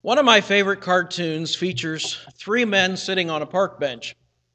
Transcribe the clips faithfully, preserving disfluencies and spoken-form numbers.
One of my favorite cartoons features three men sitting on a park bench.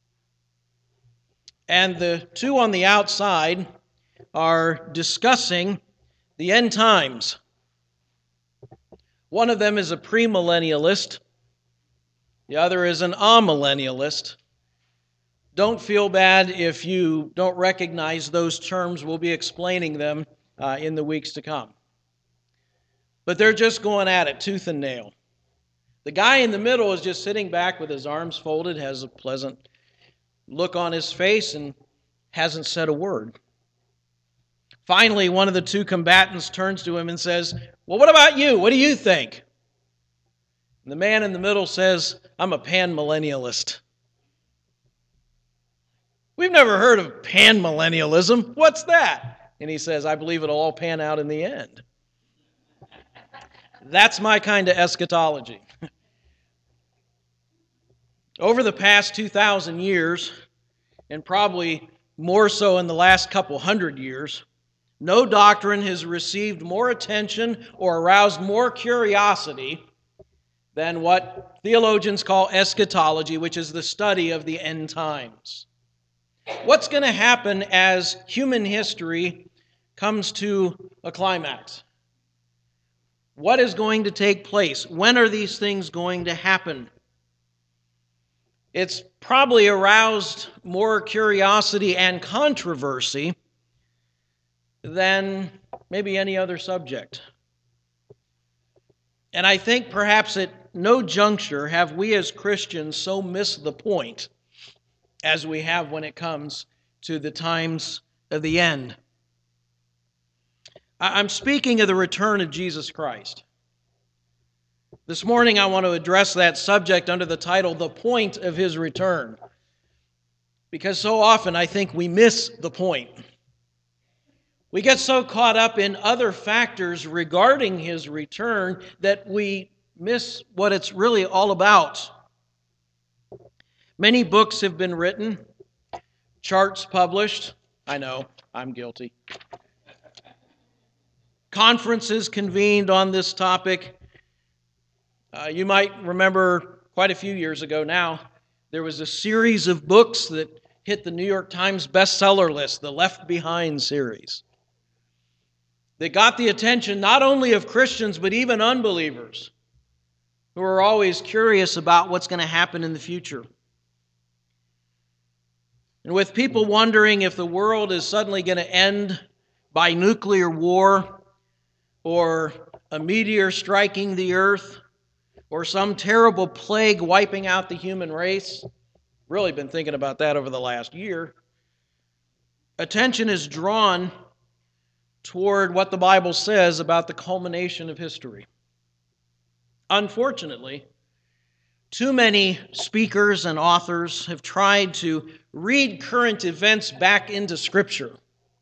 And the two on the outside are discussing the end times. One of them is a premillennialist. The other is an amillennialist. Don't feel bad if you don't recognize those terms. We'll be explaining them uh, in the weeks to come. But they're just going at it, tooth and nail. The guy in the middle is just sitting back with his arms folded, has a pleasant look on his face, and hasn't said a word. Finally, one of the two combatants turns to him and says, "Well, what about you? What do you think?" And the man in the middle says, "I'm a panmillennialist." "We've never heard of panmillennialism. What's that?" And he says, "I believe it'll all pan out in the end." That's my kind of eschatology. Over the past two thousand years, and probably more so in the last couple hundred years, no doctrine has received more attention or aroused more curiosity than what theologians call eschatology, which is the study of the end times. What's going to happen as human history comes to a climax? What is going to take place? When are these things going to happen? It's probably aroused more curiosity and controversy than maybe any other subject. And I think perhaps at no juncture have we as Christians so missed the point as we have when it comes to the times of the end. I'm speaking of the return of Jesus Christ. This morning I want to address that subject under the title, "The Point of His Return," because so often I think we miss the point. We get so caught up in other factors regarding His return that we miss what it's really all about. Many books have been written, charts published. I know, I'm guilty. Conferences convened on this topic. Uh, you might remember quite a few years ago now, there was a series of books that hit the New York Times bestseller list, the Left Behind series. They got the attention not only of Christians, but even unbelievers who are always curious about what's going to happen in the future. And with people wondering if the world is suddenly going to end by nuclear war, or a meteor striking the earth, or some terrible plague wiping out the human race. Really been thinking about that over the last year. Attention is drawn toward what the Bible says about the culmination of history. Unfortunately, too many speakers and authors have tried to read current events back into Scripture.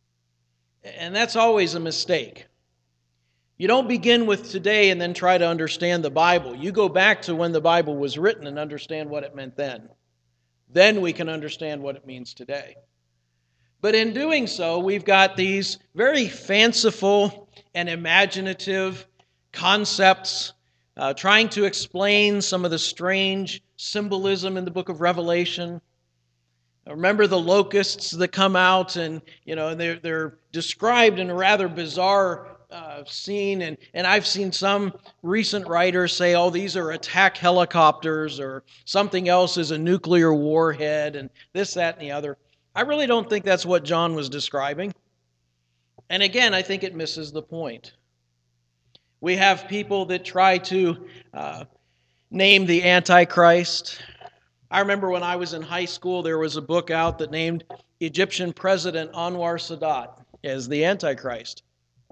And that's always a mistake. You don't begin with today and then try to understand the Bible. You go back to when the Bible was written and understand what it meant then. Then we can understand what it means today. But in doing so, we've got these very fanciful and imaginative concepts uh, trying to explain some of the strange symbolism in the book of Revelation. Remember the locusts that come out and, you know, they're, they're described in a rather bizarre Uh, seen, and, and I've seen some recent writers say, oh, these are attack helicopters, or something else is a nuclear warhead, and this, that, and the other. I really don't think that's what John was describing. And again, I think it misses the point. We have people that try to uh, name the Antichrist. I remember when I was in high school, there was a book out that named Egyptian President Anwar Sadat as the Antichrist.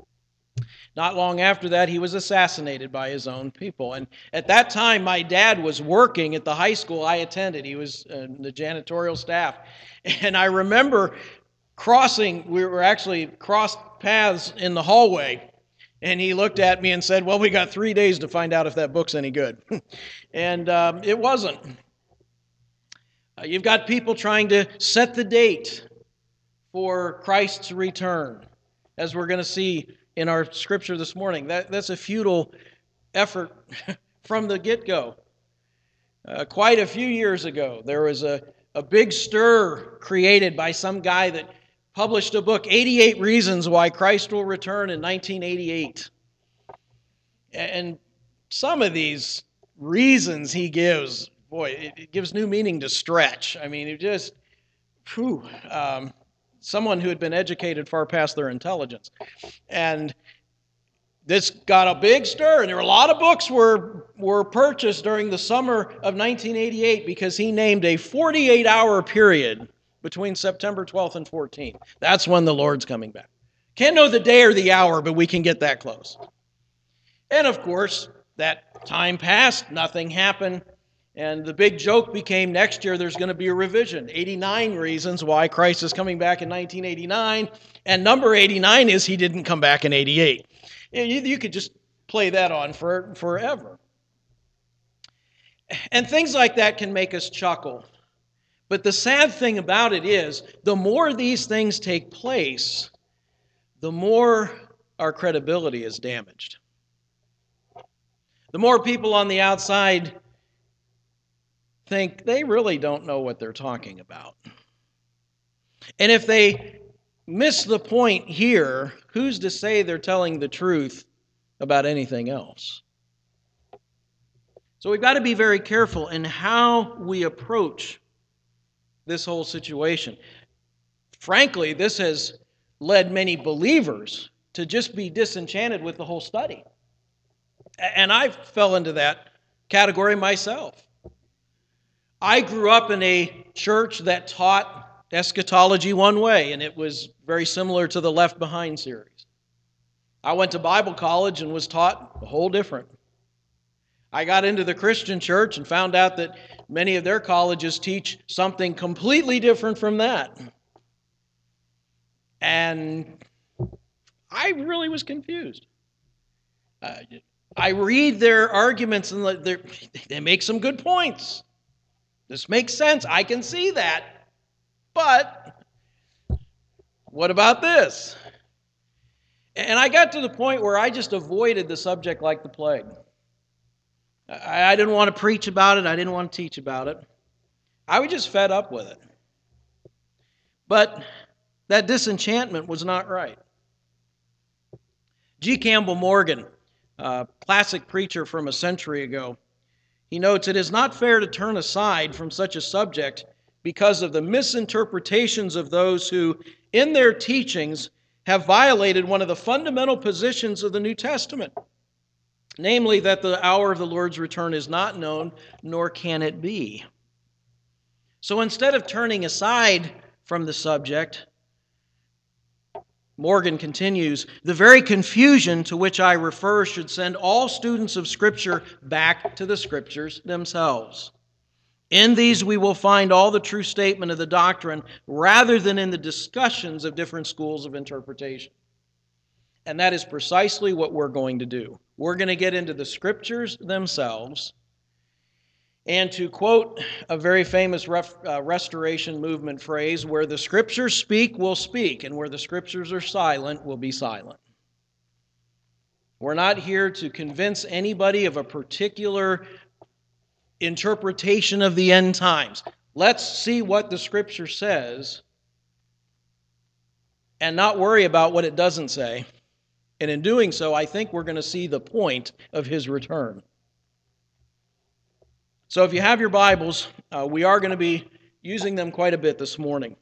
Not long after that, he was assassinated by his own people. And at that time, my dad was working at the high school I attended. He was in the janitorial staff. And I remember crossing, we were actually crossed paths in the hallway. And he looked at me and said, well, we got three days to find out if that book's any good. And um, it wasn't. Uh, you've got people trying to set the date for Christ's return, as we're going to see in our scripture this morning. That, that's a futile effort from the get-go. Uh, quite a few years ago, there was a, a big stir created by some guy that published a book, eighty-eight Reasons Why Christ Will Return, in nineteen eighty-eight. And some of these reasons he gives, boy, it, it gives new meaning to stretch. I mean, it just, whew, um, someone who had been educated far past their intelligence. And this got a big stir, and there were a lot of books were, were purchased during the summer of nineteen eighty-eight because he named a forty-eight hour period between September twelfth and fourteenth. That's when the Lord's coming back. Can't know the day or the hour, but we can get that close. And of course, that time passed, nothing happened, and the big joke became next year there's going to be a revision. eighty-nine reasons why Christ is coming back in nineteen eighty-nine, and number eighty-nine is he didn't come back in eighty-eight. You could just play that on for forever. And things like that can make us chuckle. But the sad thing about it is, the more these things take place, the more our credibility is damaged. The more people on the outside think they really don't know what they're talking about. And if they miss the point here, who's to say they're telling the truth about anything else? So we've got to be very careful in how we approach this whole situation. Frankly, this has led many believers to just be disenchanted with the whole study. And I fell into that category myself. I grew up in a church that taught eschatology one way, and it was very similar to the Left Behind series. I went to Bible college and was taught a whole different. I got into the Christian church and found out that many of their colleges teach something completely different from that. And I really was confused. Uh, I read their arguments and they make some good points. This makes sense. I can see that. But what about this? And I got to the point where I just avoided the subject like the plague. I didn't want to preach about it. I didn't want to teach about it. I was just fed up with it. But that disenchantment was not right. G. Campbell Morgan, a classic preacher from a century ago, he notes, "It is not fair to turn aside from such a subject because of the misinterpretations of those who, in their teachings, have violated one of the fundamental positions of the New Testament, namely that the hour of the Lord's return is not known, nor can it be." So instead of turning aside from the subject, Morgan continues, "The very confusion to which I refer should send all students of Scripture back to the Scriptures themselves. In these we will find all the true statement of the doctrine rather than in the discussions of different schools of interpretation." And that is precisely what we're going to do. We're going to get into the Scriptures themselves. And to quote a very famous ref, uh, Restoration Movement phrase, where the Scriptures speak, we'll speak, and where the Scriptures are silent, we'll be silent. We're not here to convince anybody of a particular interpretation of the end times. Let's see what the Scripture says and not worry about what it doesn't say. And in doing so, I think we're going to see the point of His return. So if you have your Bibles, uh, we are going to be using them quite a bit this morning.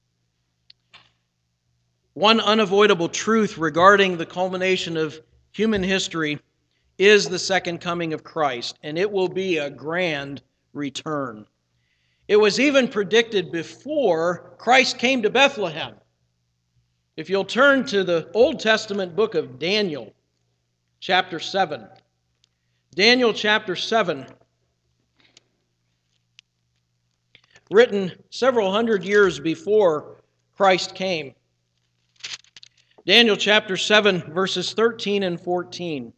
One unavoidable truth regarding the culmination of human history is the second coming of Christ, and it will be a grand return. It was even predicted before Christ came to Bethlehem. If you'll turn to the Old Testament book of Daniel, chapter seven. Daniel chapter seven, written several hundred years before Christ came. Daniel chapter seven, verses thirteen and fourteen.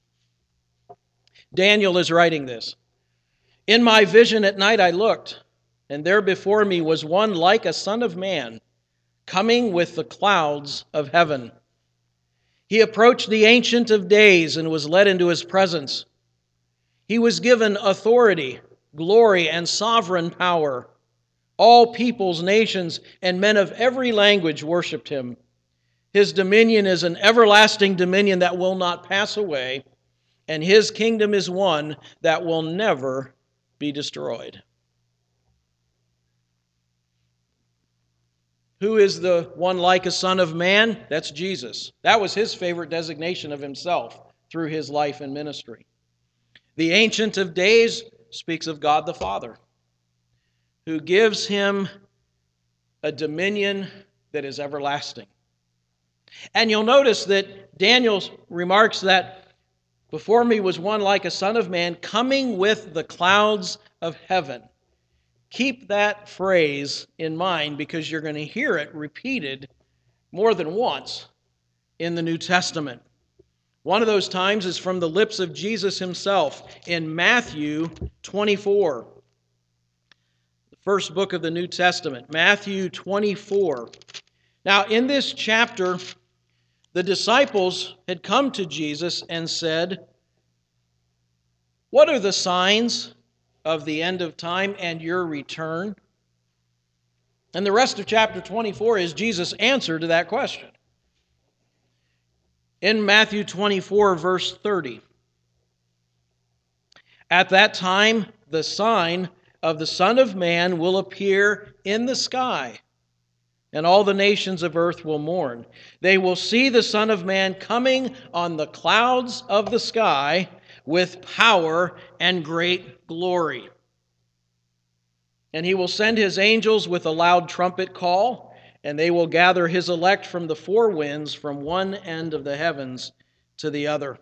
Daniel is writing this. "In my vision at night I looked, and there before me was one like a son of man, coming with the clouds of heaven. He approached the Ancient of Days and was led into his presence. He was given authority, glory, and sovereign power. All peoples, nations, and men of every language worshiped him. His dominion is an everlasting dominion that will not pass away, and his kingdom is one that will never be destroyed. Who is the one like a son of man? That's Jesus. That was his favorite designation of himself through his life and ministry. The Ancient of Days speaks of God the Father, who gives him a dominion that is everlasting. And you'll notice that Daniel remarks that before me was one like a son of man coming with the clouds of heaven. Keep that phrase in mind because you're going to hear it repeated more than once in the New Testament. One of those times is from the lips of Jesus himself in Matthew twenty-four, the first book of the New Testament, Matthew twenty-four. Now, in this chapter, the disciples had come to Jesus and said, "What are the signs of the end of time and your return?" And the rest of chapter twenty-four is Jesus' answer to that question. In Matthew twenty-four, verse thirty, "At that time, the sign of the Son of Man will appear in the sky, and all the nations of earth will mourn. They will see the Son of Man coming on the clouds of the sky with power and great glory. And he will send his angels with a loud trumpet call, and they will gather his elect from the four winds, from one end of the heavens to the other."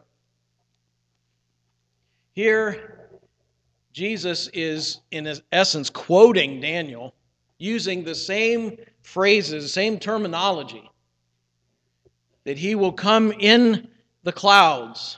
Here, Jesus is, in essence, quoting Daniel, using the same phrases, same terminology, that he will come in the clouds.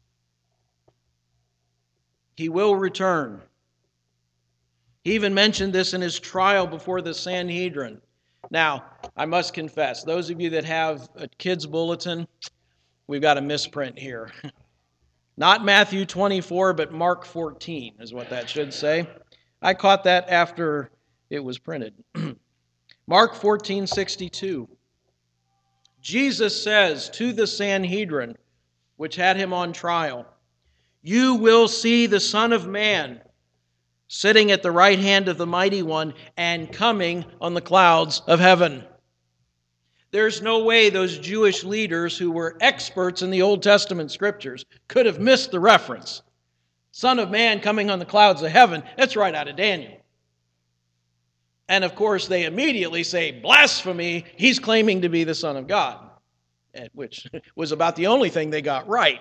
He will return. He even mentioned this in his trial before the Sanhedrin. Now, I must confess, those of you that have a kid's bulletin, we've got a misprint here. Not Matthew twenty-four, but Mark fourteen is what that should say. I caught that after it was printed. Mark fourteen sixty-two. Jesus says to the Sanhedrin, which had him on trial, "You will see the Son of Man sitting at the right hand of the Mighty One and coming on the clouds of heaven." There's no way those Jewish leaders who were experts in the Old Testament scriptures could have missed the reference. Son of Man coming on the clouds of heaven, that's right out of Daniel. And of course, they immediately say, "Blasphemy, he's claiming to be the Son of God," which was about the only thing they got right.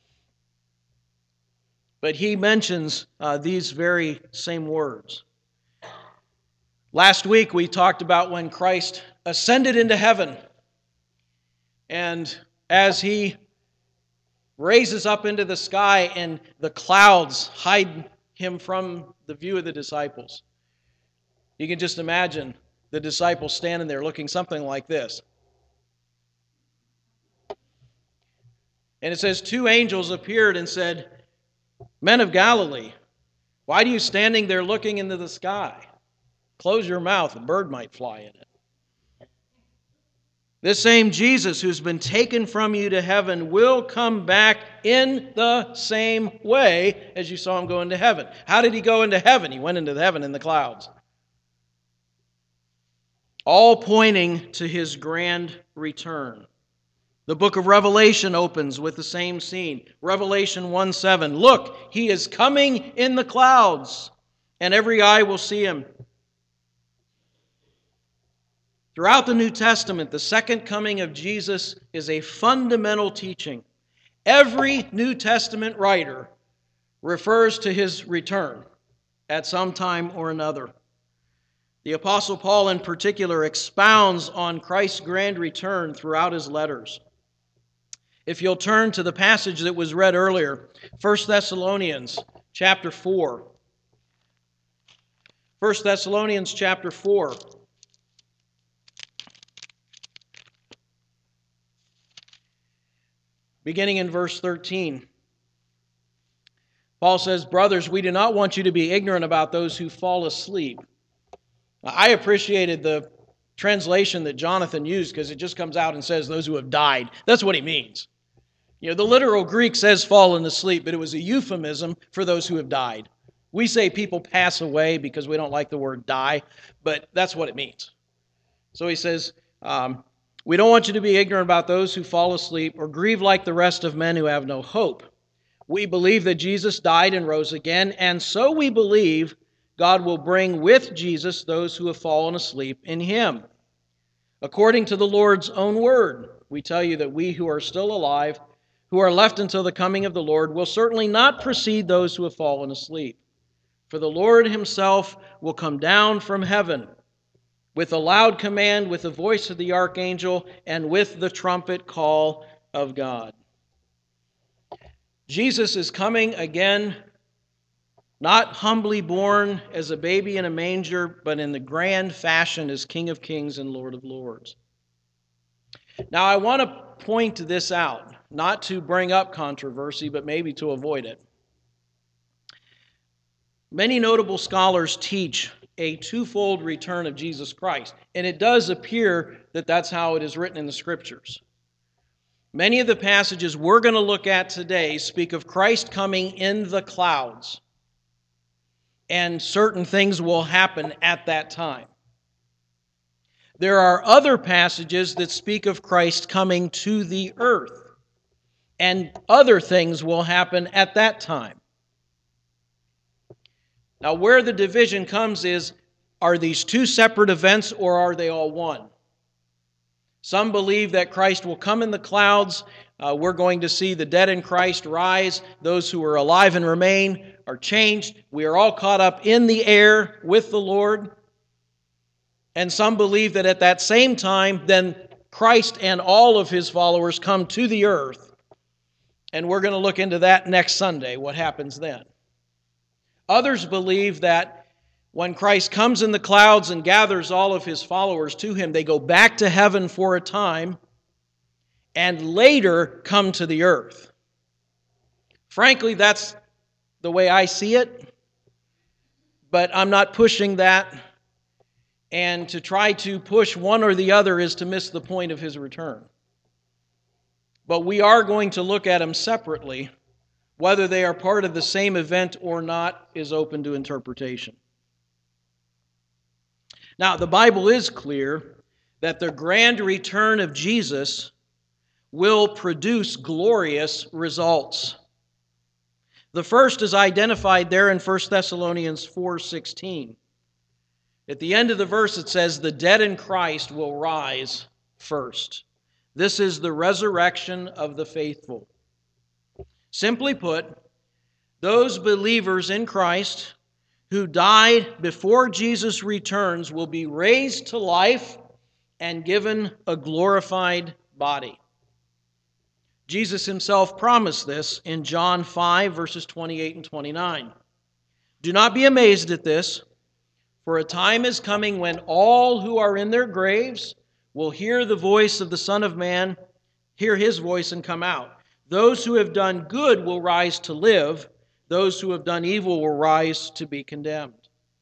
But he mentions uh, these very same words. Last week we talked about when Christ ascended into heaven. And as he raises up into the sky and the clouds hide him from the view of the disciples, you can just imagine the disciples standing there looking something like this. And it says, two angels appeared and said, "Men of Galilee, why are you standing there looking into the sky? Close your mouth, a bird might fly in it. This same Jesus who's been taken from you to heaven will come back in the same way as you saw him go into heaven." How did he go into heaven? He went into heaven in the clouds. All pointing to his grand return. The book of Revelation opens with the same scene. Revelation one seven. "Look, he is coming in the clouds, and every eye will see him." Throughout the New Testament, the second coming of Jesus is a fundamental teaching. Every New Testament writer refers to his return at some time or another. The Apostle Paul in particular expounds on Christ's grand return throughout his letters. If you'll turn to the passage that was read earlier, First Thessalonians chapter four. First Thessalonians chapter four. Beginning in verse thirteen. Paul says, brothers, we do not want you to be ignorant about those who fall asleep. I appreciated the translation that Jonathan used because it just comes out and says those who have died. That's what he means. You know, the literal Greek says fallen asleep, but it was a euphemism for those who have died. We say people pass away because we don't like the word die, but that's what it means. So he says, um, we don't want you to be ignorant about those who fall asleep or grieve like the rest of men who have no hope. We believe that Jesus died and rose again, and so we believe God will bring with Jesus those who have fallen asleep in him. According to the Lord's own word, we tell you that we who are still alive, who are left until the coming of the Lord, will certainly not precede those who have fallen asleep. For the Lord himself will come down from heaven with a loud command, with the voice of the archangel, and with the trumpet call of God. Jesus is coming again, not humbly born as a baby in a manger, but in the grand fashion as King of Kings and Lord of Lords. Now, I want to point this out, not to bring up controversy, but maybe to avoid it. Many notable scholars teach a twofold return of Jesus Christ, and it does appear that that's how it is written in the Scriptures. Many of the passages we're going to look at today speak of Christ coming in the clouds, and certain things will happen at that time. There are other passages that speak of Christ coming to the earth, and other things will happen at that time. Now, where the division comes is, are these two separate events or are they all one? Some believe that Christ will come in the clouds. Uh, we're going to see the dead in Christ rise. Those who are alive and remain are changed. We are all caught up in the air with the Lord. And some believe that at that same time, then Christ and all of his followers come to the earth. And we're going to look into that next Sunday, what happens then. Others believe that when Christ comes in the clouds and gathers all of his followers to him, they go back to heaven for a time and later come to the earth. Frankly, that's the way I see it, but I'm not pushing that. And to try to push one or the other is to miss the point of his return. But we are going to look at them separately. Whether they are part of the same event or not is open to interpretation. Now, the Bible is clear that the grand return of Jesus will produce glorious results. The first is identified there in First Thessalonians four sixteen. At the end of the verse it says, the dead in Christ will rise first. This is the resurrection of the faithful. Simply put, those believers in Christ who died before Jesus returns will be raised to life and given a glorified body. Jesus himself promised this in John five, verses twenty-eight and twenty-nine. Do not be amazed at this, for a time is coming when all who are in their graves will hear the voice of the Son of Man, hear his voice and come out. Those who have done good will rise to live. Those who have done evil will rise to be condemned.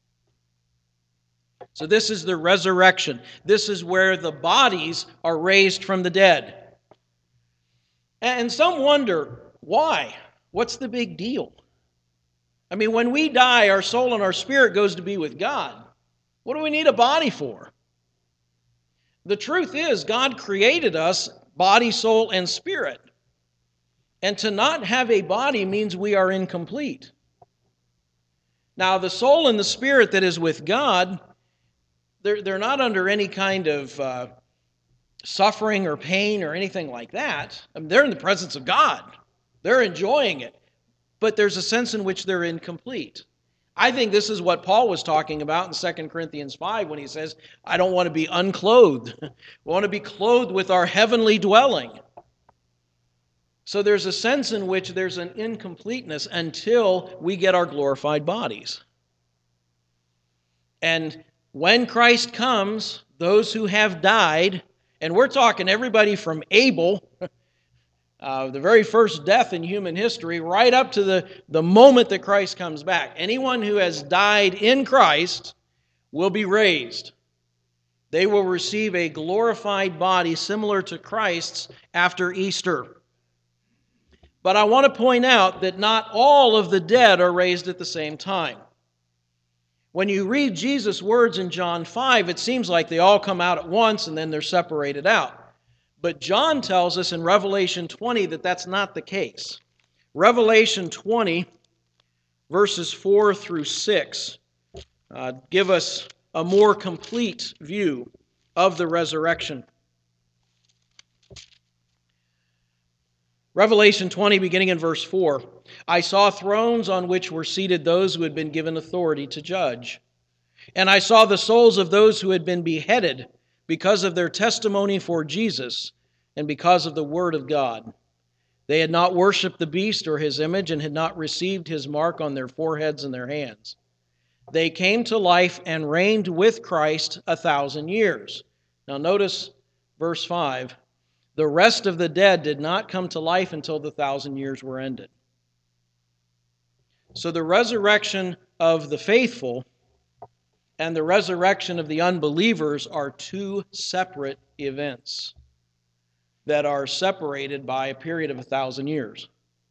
So this is the resurrection. This is where the bodies are raised from the dead. And some wonder, why? What's the big deal? I mean, when we die, our soul and our spirit goes to be with God. What do we need a body for? The truth is, God created us, body, soul, and spirit. And to not have a body means we are incomplete. Now, the soul and the spirit that is with God, they're, they're not under any kind of uh, suffering or pain or anything like that. I mean, they're in the presence of God. They're enjoying it. But there's a sense in which they're incomplete. I think this is what Paul was talking about in Second Corinthians five when he says, I don't want to be unclothed. I want to be clothed with our heavenly dwelling. So there's a sense in which there's an incompleteness until we get our glorified bodies. And when Christ comes, those who have died, and we're talking everybody from Abel, Uh, the very first death in human history, right up to the, the moment that Christ comes back. Anyone who has died in Christ will be raised. They will receive a glorified body similar to Christ's after Easter. But I want to point out that not all of the dead are raised at the same time. When you read Jesus' words in John five, it seems like they all come out at once and then they're separated out. But John tells us in Revelation twenty that that's not the case. Revelation twenty, verses four through six, uh, give us a more complete view of the resurrection. Revelation twenty, beginning in verse four, I saw thrones on which were seated those who had been given authority to judge. And I saw the souls of those who had been beheaded because of their testimony for Jesus and because of the word of God. They had not worshipped the beast or his image and had not received his mark on their foreheads and their hands. They came to life and reigned with Christ a thousand years. Now notice verse five. The rest of the dead did not come to life until the thousand years were ended. So the resurrection of the faithful and the resurrection of the unbelievers are two separate events that are separated by a period of a thousand years.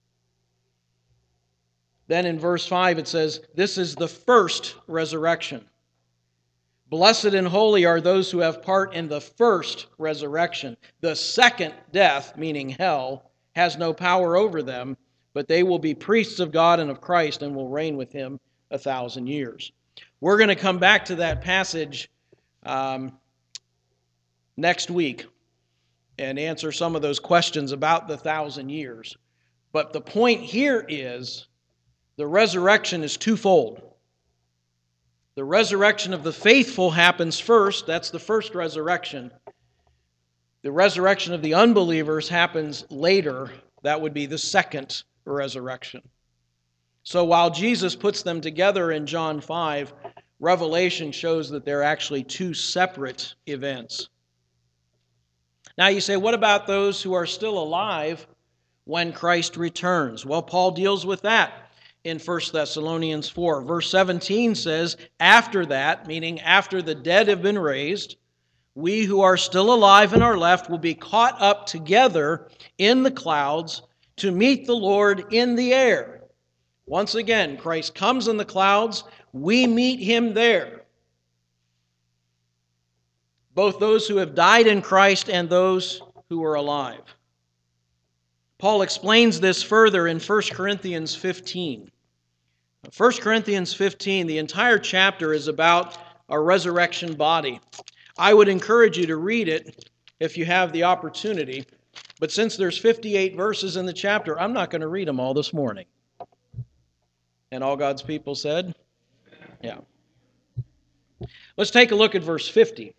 Then in verse five it says, this is the first resurrection. Blessed and holy are those who have part in the first resurrection. The second death, meaning hell, has no power over them, but they will be priests of God and of Christ and will reign with him a thousand years. We're going to come back to that passage um, next week and answer some of those questions about the thousand years. But the point here is the resurrection is twofold. The resurrection of the faithful happens first. That's the first resurrection. The resurrection of the unbelievers happens later. That would be the second resurrection. So while Jesus puts them together in John five, Revelation shows that they're actually two separate events. Now you say, what about those who are still alive when Christ returns? Well, Paul deals with that in First Thessalonians four. Verse seventeen says, after that, meaning after the dead have been raised, we who are still alive and are left will be caught up together in the clouds to meet the Lord in the air. Once again, Christ comes in the clouds. We meet him there. Both those who have died in Christ and those who are alive. Paul explains this further in First Corinthians fifteen. First Corinthians fifteen, the entire chapter is about a resurrection body. I would encourage you to read it if you have the opportunity. But since there's fifty-eight verses in the chapter, I'm not going to read them all this morning. And all God's people said? Yeah. Let's take a look at verse fifty.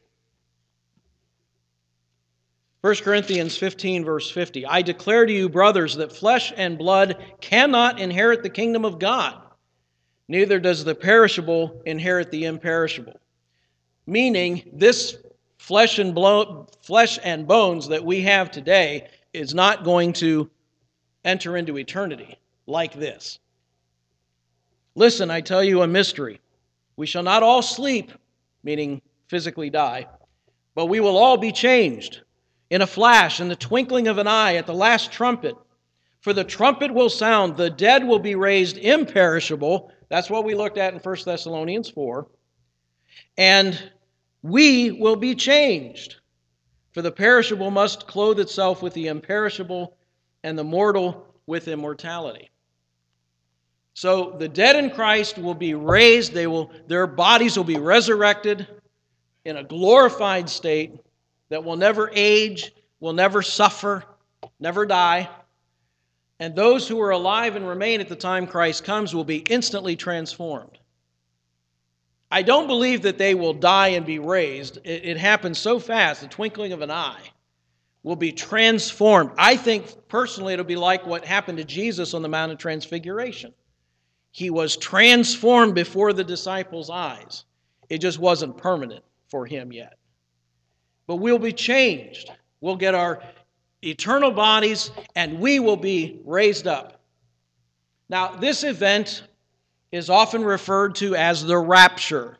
First Corinthians fifteen, verse fifty. I declare to you, brothers, that flesh and blood cannot inherit the kingdom of God. Neither does the perishable inherit the imperishable. Meaning, this flesh and, blo- flesh and bones that we have today is not going to enter into eternity like this. Listen, I tell you a mystery. We shall not all sleep, meaning physically die, but we will all be changed in a flash, in the twinkling of an eye, at the last trumpet. For the trumpet will sound, the dead will be raised imperishable. That's what we looked at in First Thessalonians four. And we will be changed. For the perishable must clothe itself with the imperishable, and the mortal with immortality. So the dead in Christ will be raised. They will, their bodies will be resurrected in a glorified state that will never age, will never suffer, never die. And those who are alive and remain at the time Christ comes will be instantly transformed. I don't believe that they will die and be raised. It, it happens so fast, the twinkling of an eye. Will be transformed. I think personally it'll be like what happened to Jesus on the Mount of Transfiguration. He was transformed before the disciples' eyes. It just wasn't permanent for him yet. But we'll be changed. We'll get our eternal bodies, and we will be raised up. Now, this event is often referred to as the rapture.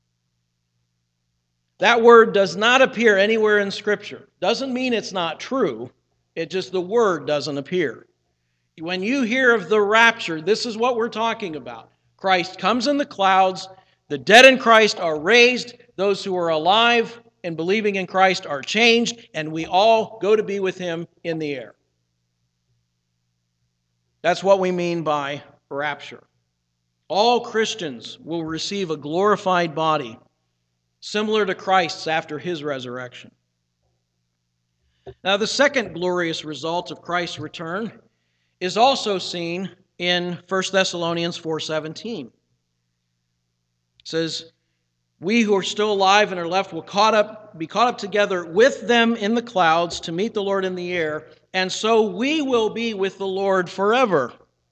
That word does not appear anywhere in Scripture. Doesn't mean it's not true. It just, the word doesn't appear. When you hear of the rapture, this is what we're talking about. Christ comes in the clouds. The dead in Christ are raised. Those who are alive and believing in Christ are changed, and we all go to be with Him in the air. That's what we mean by rapture. All Christians will receive a glorified body, similar to Christ's after His resurrection. Now, the second glorious result of Christ's return is also seen in First Thessalonians four seventeen. It says, "We who are still alive and are left will caught up, be caught up together with them in the clouds to meet the Lord in the air, and so we will be with the Lord forever."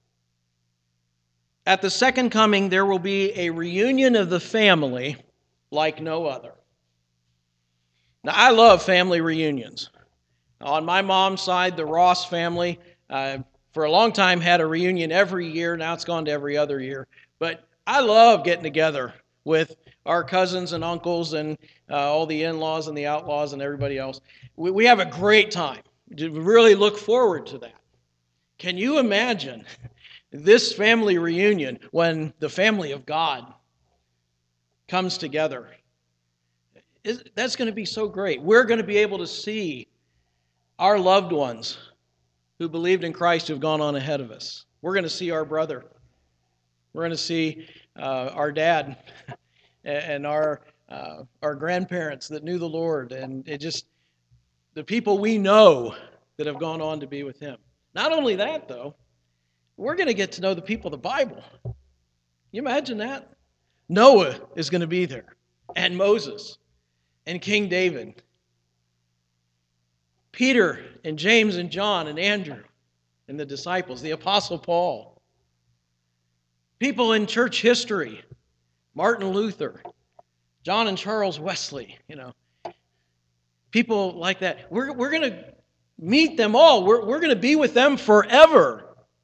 At the second coming, there will be a reunion of the family like no other. Now, I love family reunions. On my mom's side, the Ross family, uh, for a long time had a reunion every year. Now it's gone to every other year. But I love getting together with our cousins and uncles and uh, all the in-laws and the outlaws and everybody else. We, we have a great time. We really look forward to that. Can you imagine this family reunion when the family of God comes together? That's going to be so great. We're going to be able to see our loved ones who believed in Christ who've gone on ahead of us. We're going to see our brother. We're going to see uh, our dad and our uh, our grandparents that knew the Lord, and it just the people we know that have gone on to be with Him. Not only that, though, we're going to get to know the people of the Bible. Can you imagine that? Noah is going to be there, and Moses, and King David, Peter and James and John and Andrew and the disciples, the Apostle Paul, people in church history, Martin Luther, John and Charles Wesley, you know, people like that. We're, we're going to meet them all. We're, we're going to be with them forever.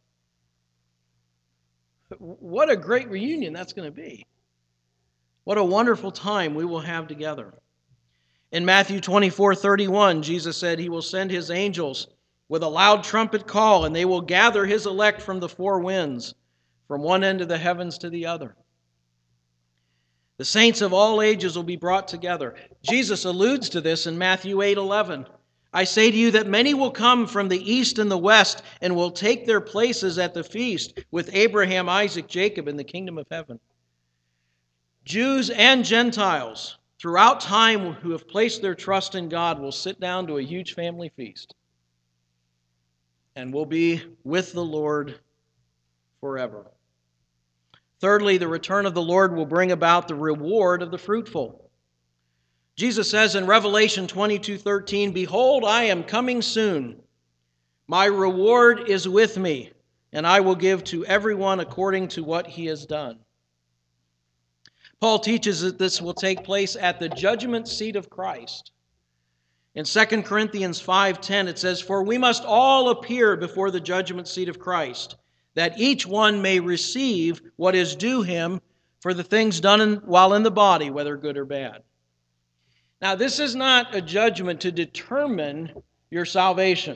What a great reunion that's going to be. What a wonderful time we will have together. In Matthew twenty-four thirty-one, Jesus said He will send His angels with a loud trumpet call, and they will gather His elect from the four winds, from one end of the heavens to the other. The saints of all ages will be brought together. Jesus alludes to this in Matthew eight eleven. "I say to you that many will come from the east and the west and will take their places at the feast with Abraham, Isaac, Jacob in the kingdom of heaven." Jews and Gentiles throughout time who have placed their trust in God will sit down to a huge family feast and will be with the Lord forever. Thirdly, the return of the Lord will bring about the reward of the fruitful. Jesus says in Revelation twenty-two thirteen, "Behold, I am coming soon. My reward is with me, and I will give to everyone according to what he has done." Paul teaches that this will take place at the judgment seat of Christ. In Second Corinthians five ten, it says, "For we must all appear before the judgment seat of Christ, that each one may receive what is due him for the things done in, while in the body, whether good or bad." Now, this is not a judgment to determine your salvation.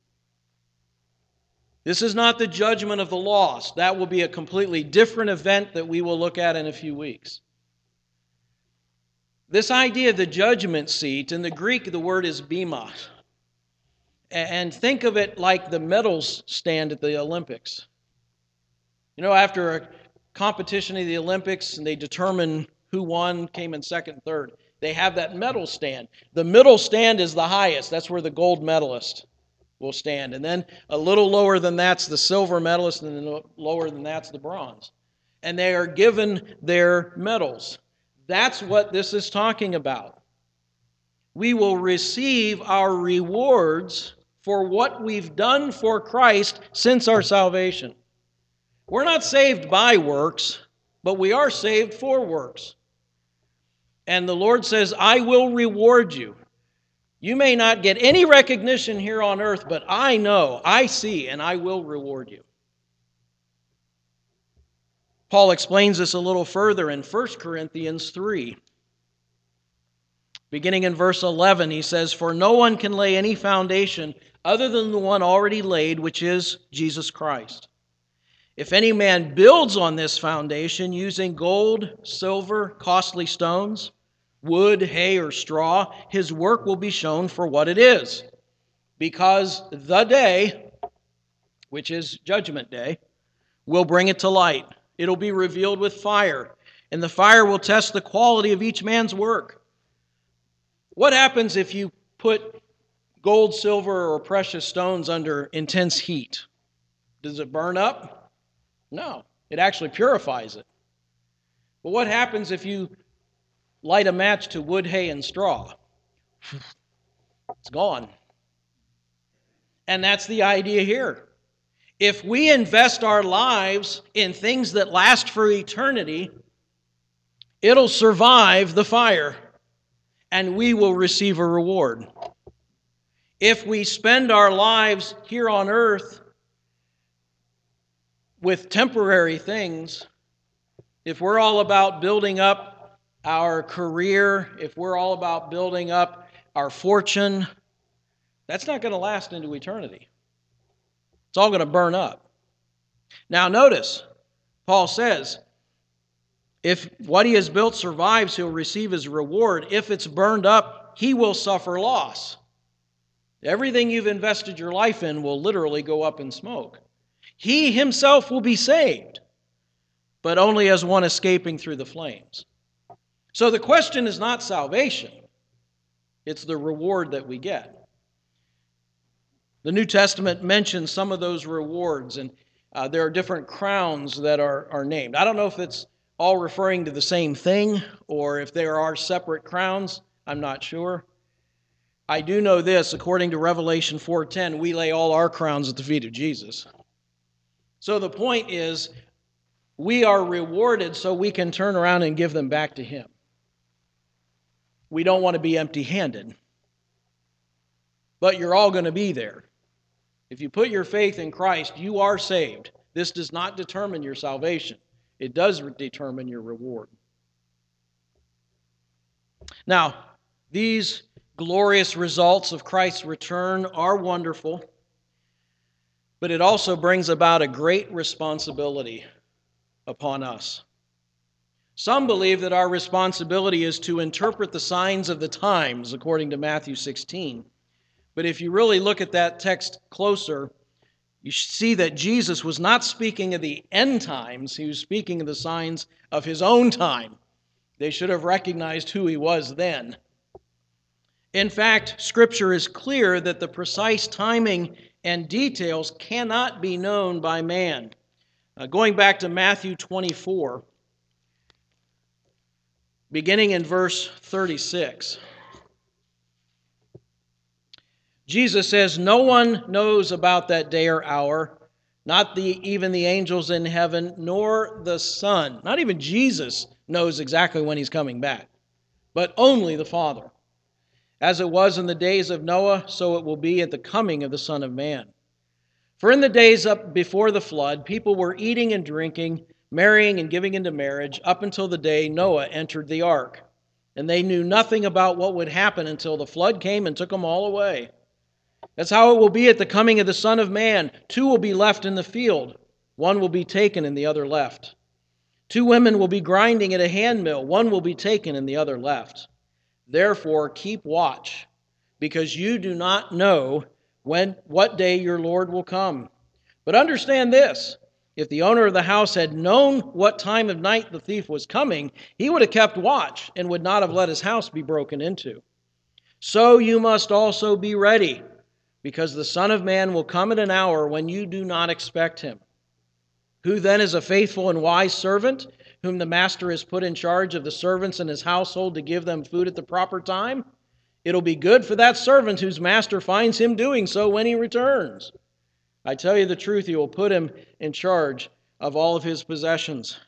This is not the judgment of the lost. That will be a completely different event that we will look at in a few weeks. This idea of the judgment seat, in the Greek, the word is bema. And think of it like the medals stand at the Olympics. You know, after a competition of the Olympics, and they determine who won, came in second and third, they have that medal stand. The middle stand is the highest. That's where the gold medalist will stand. And then a little lower than that's the silver medalist, and then lower than that's the bronze. And they are given their medals. That's what this is talking about. We will receive our rewards for what we've done for Christ since our salvation. We're not saved by works, but we are saved for works. And the Lord says, "I will reward you." You may not get any recognition here on earth, but I know, I see, and I will reward you. Paul explains this a little further in First Corinthians three. Beginning in verse eleven, he says, "For no one can lay any foundation other than the one already laid, which is Jesus Christ. If any man builds on this foundation using gold, silver, costly stones, wood, hay, or straw, his work will be shown for what it is, because the day, which is Judgment Day, will bring it to light. It'll be revealed with fire, and the fire will test the quality of each man's work." What happens if you put gold, silver, or precious stones under intense heat? Does it burn up? No, it actually purifies it. But what happens if you light a match to wood, hay, and straw? It's gone. And that's the idea here. If we invest our lives in things that last for eternity, it'll survive the fire, and we will receive a reward. If we spend our lives here on earth with temporary things, if we're all about building up our career, if we're all about building up our fortune, that's not going to last into eternity. It's all going to burn up. Now notice, Paul says, if what he has built survives, he'll receive his reward. If it's burned up, he will suffer loss. Everything you've invested your life in will literally go up in smoke. He himself will be saved, but only as one escaping through the flames. So the question is not salvation. It's the reward that we get. The New Testament mentions some of those rewards, and uh, there are different crowns that are, are named. I don't know if it's all referring to the same thing, or if there are separate crowns. I'm not sure. I do know this, according to Revelation four ten, we lay all our crowns at the feet of Jesus. So the point is, we are rewarded so we can turn around and give them back to Him. We don't want to be empty-handed. But you're all going to be there. If you put your faith in Christ, you are saved. This does not determine your salvation. It does determine your reward. Now, these glorious results of Christ's return are wonderful, but it also brings about a great responsibility upon us. Some believe that our responsibility is to interpret the signs of the times, according to Matthew sixteen. But if you really look at that text closer, you see that Jesus was not speaking of the end times. He was speaking of the signs of His own time. They should have recognized who He was then. In fact, Scripture is clear that the precise timing and details cannot be known by man. Uh, going back to Matthew twenty-four, beginning in verse thirty-six. Jesus says, "No one knows about that day or hour, not the, even the angels in heaven, nor the Son." Not even Jesus knows exactly when He's coming back, but only the Father. "As it was in the days of Noah, so it will be at the coming of the Son of Man. For in the days up before the flood, people were eating and drinking, marrying and giving into marriage, up until the day Noah entered the ark. And they knew nothing about what would happen until the flood came and took them all away. That's how it will be at the coming of the Son of Man. Two will be left in the field. One will be taken and the other left. Two women will be grinding at a handmill. One will be taken and the other left. Therefore, keep watch, because you do not know when, what day your Lord will come. But understand this, if the owner of the house had known what time of night the thief was coming, he would have kept watch and would not have let his house be broken into. So you must also be ready, because the Son of Man will come at an hour when you do not expect Him. Who then is a faithful and wise servant, whom the master has put in charge of the servants in his household to give them food at the proper time? It'll be good for that servant whose master finds him doing so when he returns. I tell you the truth, He will put him in charge of all of his possessions."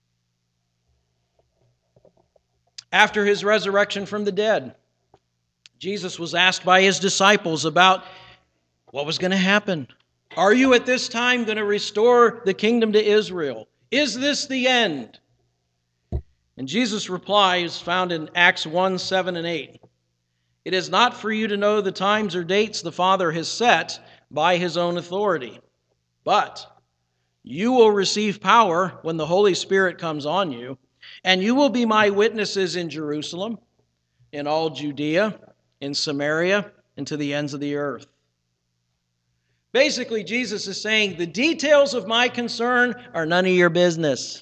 After His resurrection from the dead, Jesus was asked by his disciples about what was going to happen. Are you at this time going to restore the kingdom to Israel? Is this the end? And Jesus' reply is found in Acts one, seven, and eight. It is not for you to know the times or dates the Father has set by his own authority, but you will receive power when the Holy Spirit comes on you, and you will be my witnesses in Jerusalem, in all Judea, in Samaria, and to the ends of the earth. Basically, Jesus is saying, the details of my concern are none of your business.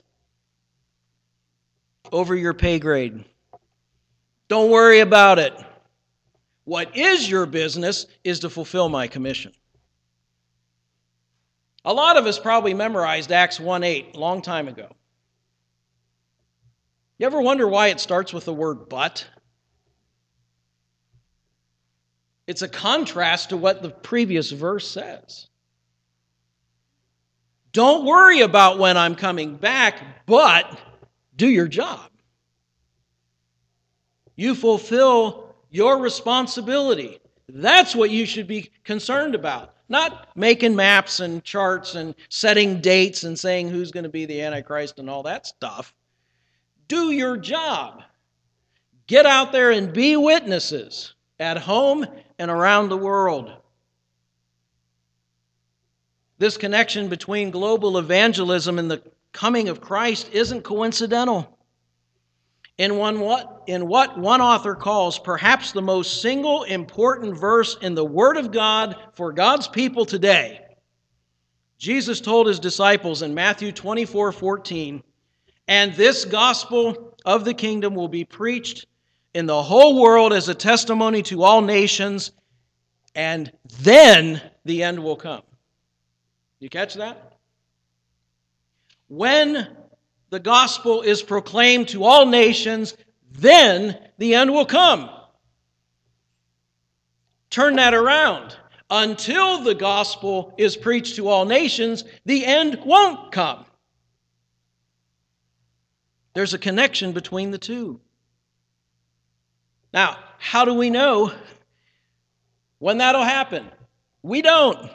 Over your pay grade. Don't worry about it. What is your business is to fulfill my commission. A lot of us probably memorized Acts one eight a long time ago. You ever wonder why it starts with the word but? It's a contrast to what the previous verse says. Don't worry about when I'm coming back, but do your job. You fulfill your responsibility. That's what you should be concerned about. Not making maps and charts and setting dates and saying who's going to be the Antichrist and all that stuff. Do your job. Get out there and be witnesses at home and around the world. This connection between global evangelism and the coming of Christ isn't coincidental. In one what in what one author calls perhaps the most single important verse in the Word of God for God's people today, Jesus told his disciples in Matthew twenty-four fourteen, "And this gospel of the kingdom will be preached in the whole world as a testimony to all nations, and then the end will come." You catch that? When the gospel is proclaimed to all nations, then the end will come. Turn that around. Until the gospel is preached to all nations, the end won't come. There's a connection between the two. Now, how do we know when that'll happen? We don't.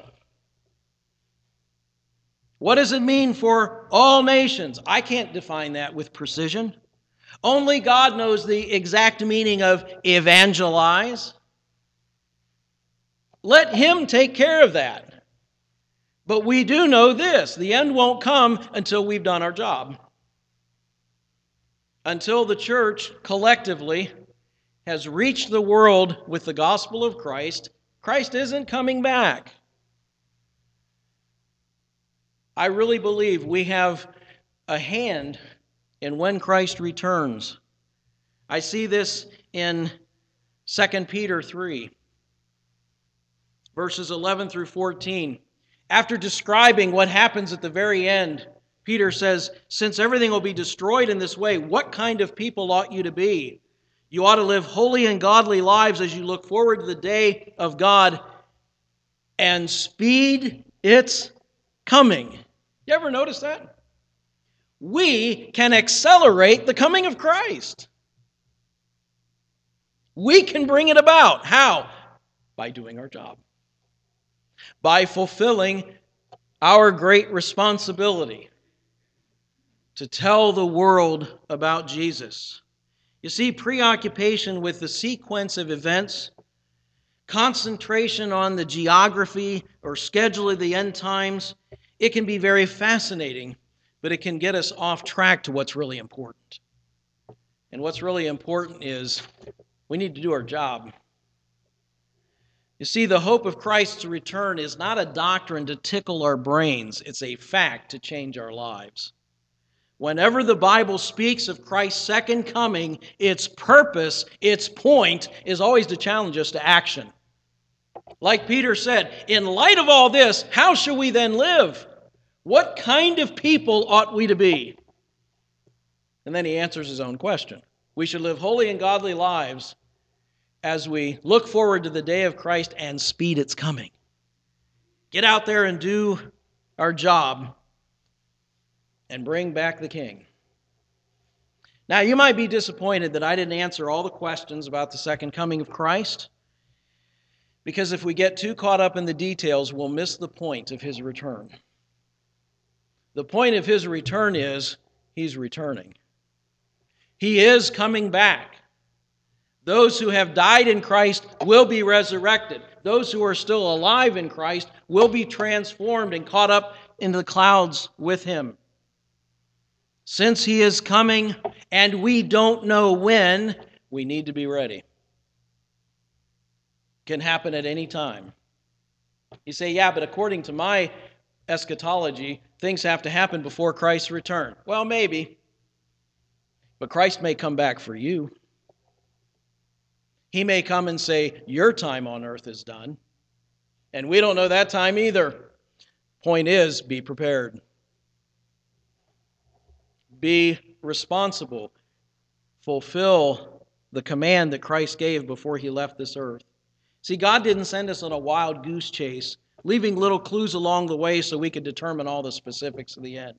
What does it mean for all nations? I can't define that with precision. Only God knows the exact meaning of evangelize. Let Him take care of that. But we do know this: the end won't come until we've done our job. Until the church collectively has reached the world with the gospel of Christ, Christ isn't coming back. I really believe we have a hand in when Christ returns. I see this in Second Peter three, verses eleven through fourteen. After describing what happens at the very end, Peter says, "Since everything will be destroyed in this way, what kind of people ought you to be? You ought to live holy and godly lives as you look forward to the day of God and speed its coming." You ever notice that? We can accelerate the coming of Christ. We can bring it about. How? By doing our job. By fulfilling our great responsibility to tell the world about Jesus. You see, preoccupation with the sequence of events, concentration on the geography or schedule of the end times, it can be very fascinating, but it can get us off track to what's really important. And what's really important is we need to do our job. You see, the hope of Christ's return is not a doctrine to tickle our brains. It's a fact to change our lives. Whenever the Bible speaks of Christ's second coming, its purpose, its point, is always to challenge us to action. Like Peter said, in light of all this, how shall we then live? What kind of people ought we to be? And then he answers his own question. We should live holy and godly lives as we look forward to the day of Christ and speed its coming. Get out there and do our job and bring back the King. Now, you might be disappointed that I didn't answer all the questions about the second coming of Christ, because if we get too caught up in the details, we'll miss the point of his return. The point of his return is he's returning. He is coming back. Those who have died in Christ will be resurrected. Those who are still alive in Christ will be transformed and caught up into the clouds with him. Since he is coming and we don't know when, we need to be ready. It can happen at any time. You say, yeah, but according to my eschatology, things have to happen before Christ's return. Well, maybe. But Christ may come back for you. He may come and say, your time on earth is done. And we don't know that time either. Point is, be prepared. Be responsible. Fulfill the command that Christ gave before he left this earth. See, God didn't send us on a wild goose chase, leaving little clues along the way so we could determine all the specifics of the end.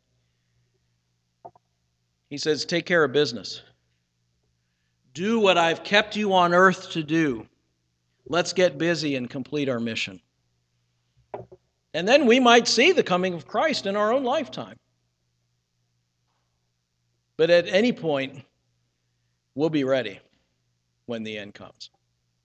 He says, take care of business. Do what I've kept you on earth to do. Let's get busy and complete our mission. And then we might see the coming of Christ in our own lifetime. But at any point, we'll be ready when the end comes.